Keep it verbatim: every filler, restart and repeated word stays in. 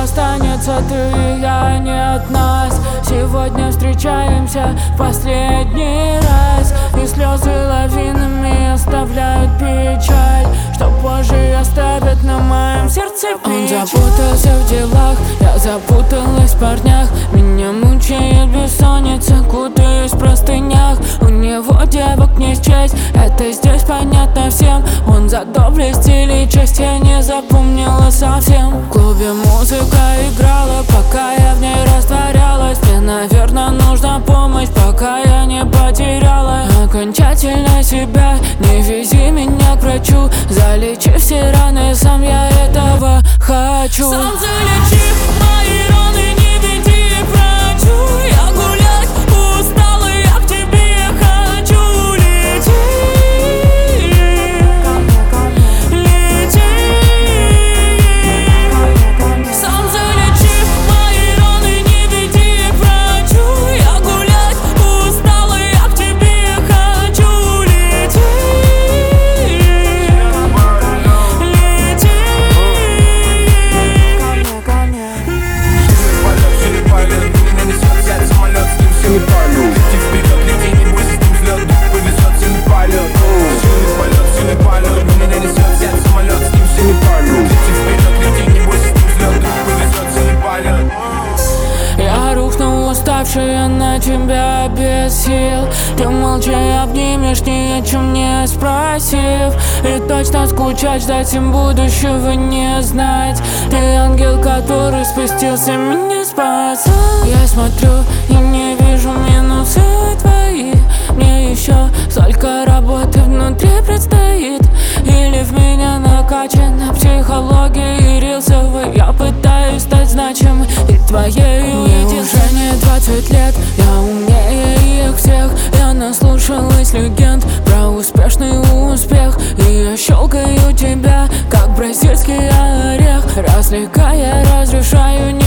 останется ты и я, нет нас. Сегодня встречаемся в последний раз, и слезы лавинами оставляют печаль, что позже оставят на моем сердце печаль. Он запутался в делах, я запуталась в парнях. Меня мучает бессонница, кутаюсь в простынях. У него девок не счесть, это здесь понятно всем. Он за доблесть или честь, я не запомнила совсем. В клубе музыка играла, пока я в ней растворялась. Мне, наверное, нужна помощь, пока я не потеряла окончательно себя. Не вези меня к врачу, залечи все раны, сам я этого хочу. Сам залечи мои раны, не веди к врачу. Я гулять устала, я к тебе хочу. Лети, лети. Сам залечи мои раны, не веди к врачу. Я гулять устала, я к тебе хочу. Лети, лети. Лети вперед, лети, не бойся, с ним взлет, дух повезет, сильный полет. Сильный полет, сильный полет, меня несет, сядь самолет, с ним сильный полет. Лети вперед, лети, не бойся, с ним взлет, дух повезет, сильный полет. Я рухнул уставшая на тебя без сил. Ты молча обнимешь, ни о чем не спросив. И точно скучать, ждать им будущего не знать. Ты ангел, который спустился, меня спасал. Я смотрю и не вижу минусы твои. Мне еще столько работы внутри предстоит. Или в меня накачана психология и рилсовый. Я пытаюсь стать значимым и твоей. Мне уже не двадцать лет, я умнее их всех. Я наслушалась легенд про успешный успех. И я щелкаю тебя, как бразильский орех. Развлекая, разрешаю не